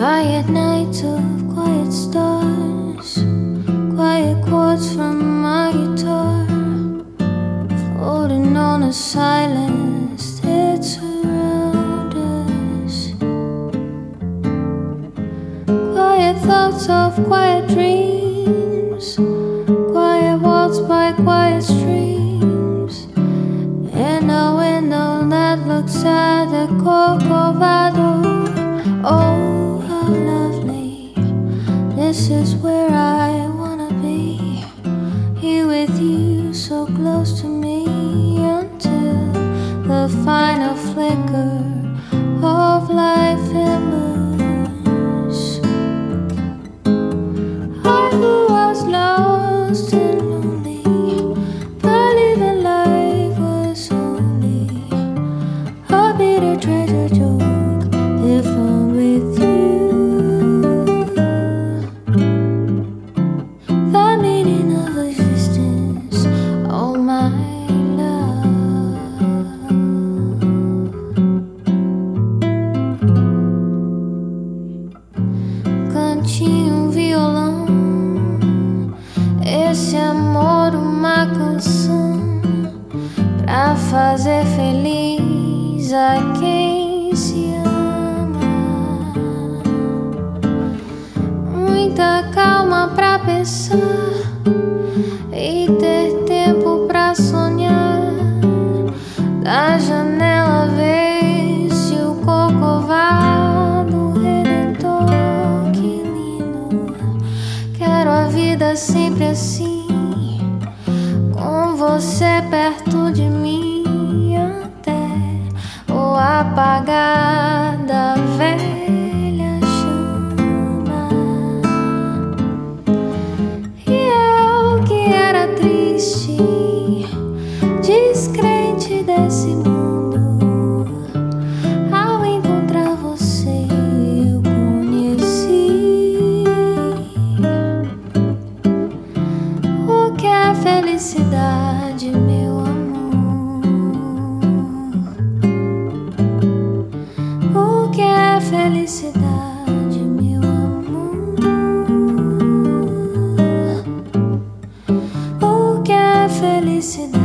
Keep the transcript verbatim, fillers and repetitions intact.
Quiet nights of quiet stars, quiet chords from my guitar, floating on a silence that surrounds us. Quiet thoughts of quiet dreams, quiet walks by quiet streams, and a window that looks at the Corcovado. Oh, how lovely, this is where I wanna be, here with you, so close to me, until the final flicker of life emerges. I who was lost and lonely, believing life was only a bitter treasure joke if I'm with you. The meaning of existence, oh my love. Cantinho, um violão, esse amor uma canção pra fazer feliz a quem se ama. Muita calma pra pensar e ter tempo pra sonhar. Da janela ver-se o Corcovado Redentor. Que lindo, quero a vida sempre assim, com você perto de mim, até o apagar da velha chama. E eu que era triste, descrente desse mundo, ao encontrar você eu conheci o que é felicidade, meu amor. O que é felicidade, meu amor? O que é felicidade?